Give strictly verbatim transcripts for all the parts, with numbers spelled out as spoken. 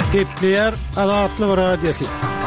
Kepler Azatlyk Radiosu.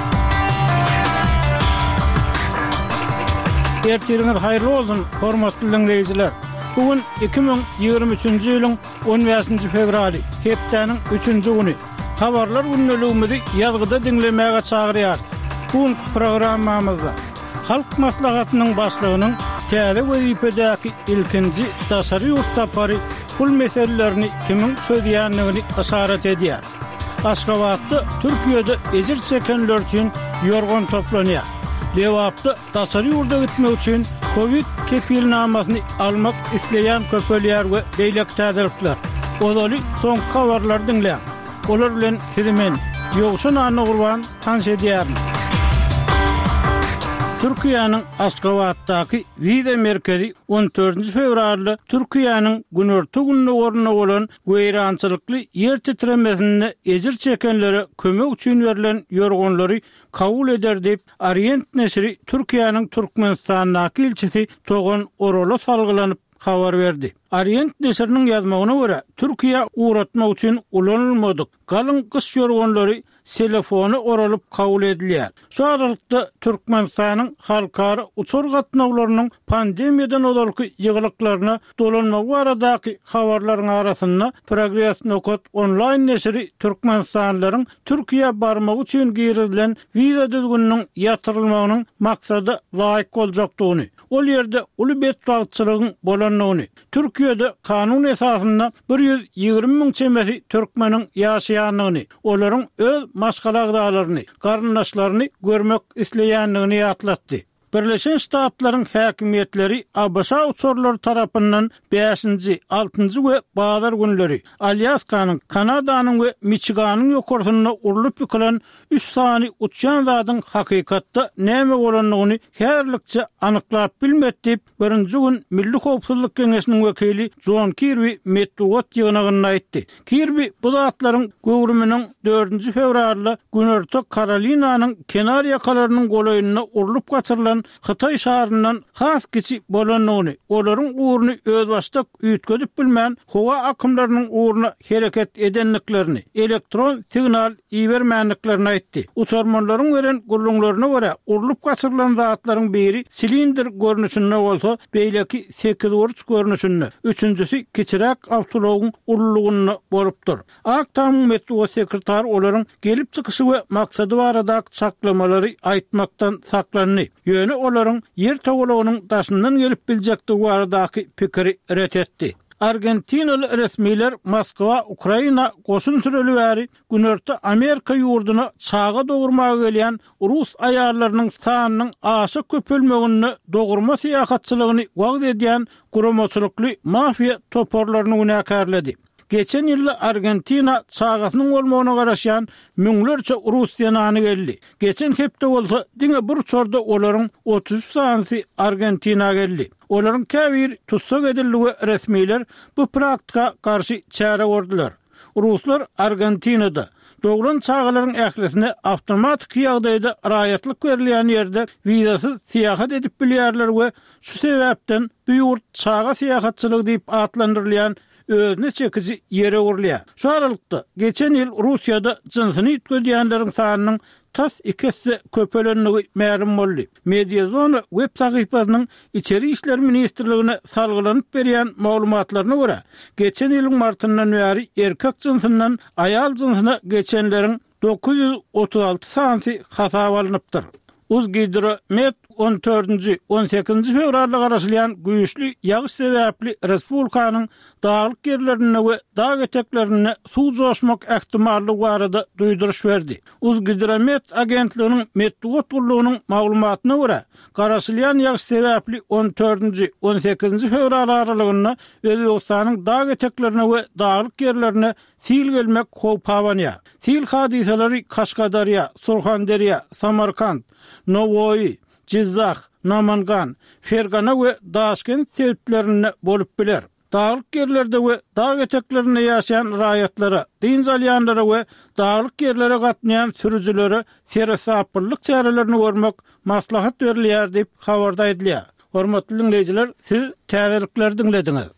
Ertiriňiz haýyrly bolsun, hormatly dinleýijiler. Bugün iki bin ýygrimi üçünji ýylyň on beşinji fevraly, hepdeniň üçünji güni. Habarlar günnäligimizi ýazgyda dinlemäge çagyrýar. Bugün programmamyzda halk maslahatynyň başlygynyň täze wezipedäki ilkinji tasary ustapary pul meselelerini kimin söýdýänligini asarat edýär. Aşgabatda Türkiýede ejir çekenler üçin ýorgon toplanýar. Lewapda tasary ýurda gitmek üçin Covid kepilnamasyny almak isleýän köpelýär we beýlek täzelikler. Olaly soňky habarlar dinleýär. Olar bilen sizimen ýogşun any gurban tanış edýärin. Türkiýanyň Aşgabatdaky Wize merkezi on dördünji fevralda Türkiýanyň günörtü gününe orna bolan weýrançylykly ýer titremesine ejir çekenlere kömek üçin berilen ýorgonlary kabul eder diýip Orient neşri Türkiýanyň Türkmenistandaky ilçisi Togan Orala salgylanyp habar berdi. Orient neşriniň ýazmagyna görä, Türkiýe uğratmak üçin ulanylmadyk galyň kış ýorgonlary telefonu oralyp kabul edilýär. Şu aralykda Türkmenistanyň halkara uçur gatnawlarynyň pandemiýadan olarky ýygyrlyklaryna dolanma baradaky habarlaryň arasynda Progress Nokot online neşri Türkmenistanlylaryň Türkiýe barmak üçin girilen wiza düzgüniniň ýatyrylmagynyň maksady laýyk boljakdygyny, ol ýerde uly betbagçylygyň bolanlygyny, Türkiýede kanun esasynda bir ýüz ýygrimi miň çemesi türkmeniň ýaşaýanlygyny, olaryň öz maşgalagdalaryny, garyndaşlaryny görmek isleýänligini ýatlatdy. Birleşen Ştatlaryň häkimetleri Abaşa uçurlary tarapyndan beşinji, altynji we bazar günleri Alyaskanyň, Kanadanyň we Michiganyň ýokarsyna urulyp ýykylan üç sany uçýan zadyň hakykatda näme bolanlygyny herlikçe anyklap bilmek diýip birinji gün Milli Howpsuzlyk Keňeşiniň wekili John Kirby Metduat ýygnagyny aýtdy. Kirby bu zatlaryň göwrüminiň dördünji fevralda günörtü Karolinanyň kenar ýakalarynyň golaýyna urulyp gaçyrylan Xitay şaharyndan has kiçi bolanlygyny, olaryň uğruny öz başdak üýtgedip bilmän howa akymlarynyň uğruna hereket edenliklerini, elektron signal iýermänliklerini aýtdy. Uçurmanlaryň beren gurulňlaryna görä, urulyp gaçyrylan zatlaryň biri silindr görnüşinde bolsa, beýleki sekiz burç görnüşinde, üçünjüsi kiçirek awtologyň urulugyny bolupdyr. Aktam Metduat sekretar olaryň gelip çykyşy we maksady barada çaklamalary aýtmaktan saklandy. Ýöne olaryň ýer togalagynyň daşyndan gelip biljekdigi baradaky pikiri ret etdi. Argentinaly resmiler Moskwa, Ukraina goşun türeli bäri günörtü Amerika ýurduna çaga dogurmaga gelýän Rus aýarlarynyň sanynyň aşyk köpelmegini dogurma syýasatçylygyny wagt edýän guramaçylykly mafiýa toporlaryny günäkärledi. Geçen ýyl Argentina çagasynyň bolmagyna garaşan müňlerçe Rus ýanany geldi. Geçen hepde bolsa diňe bir çorda olaryň otuz üç sanysy Argentina geldi. Olaryň käbir tutsak edildi resmiler bu praktika karşı çäre gordular. Ruslar Argentinada dogran çağalaryň ählisine awtomatik ýagdaýda raýatlyk berilýän ýerde wizasyz syýahat edip bilýärler we şu sebäpden bu ýurt çaga syýahatçylygy diýip atlandyrylýan özüne çekici ýere urulýar. Şu aralykda geçen ýyl Russiýada jynsyny ýetgedýänleriň sanynyň tas ikisi köpelenligi ma'lum boldy. Mediazona web sahypasynyň içeri işler ministrligine salgylanyp berýän maglumatlaryna görä, geçen ýylyň martyndan bäri erkek jynsyndan aýal jynsyna geçenleriň dokuz ýüz otuz alty sany hasaba alınıpdyr. Uzgidromet on dördünji, on sekizinji fevralda garaşylýan güýçli ýağış sebäpli respublikanyň dağlyk ýerlerine we dağ eteklerine suw joşmak ähtimallygy barada duýduruş berdi. Uzgidromet agentliginiň Metduat gurulugynyň maglumatyna görä, garaşylýan ýağış sebäpli on dördünji, on sekizinji fevral aralygynda Özbekistanyň dağ eteklerine we dağlyk ýerlerine sil gelmek howp habanýar. Sil hadiseleri Kaşgadarya, Surxandarya, Samarkand, Novoy, Jizzax, Namangan, Fergana we Daşkent sebäplerine bolup biler. Dağlyk ýerlerde we dağ eteklerinde ýaşaýan raýatlara, din salyanlara we dağlyk ýerlere gatnaýan sürüjilere serasaplyk çärelerini görmek maslahat berilýär diýip habarda edilýär. Hormatly dinleýijiler, siz täzelikler dinlediňiz.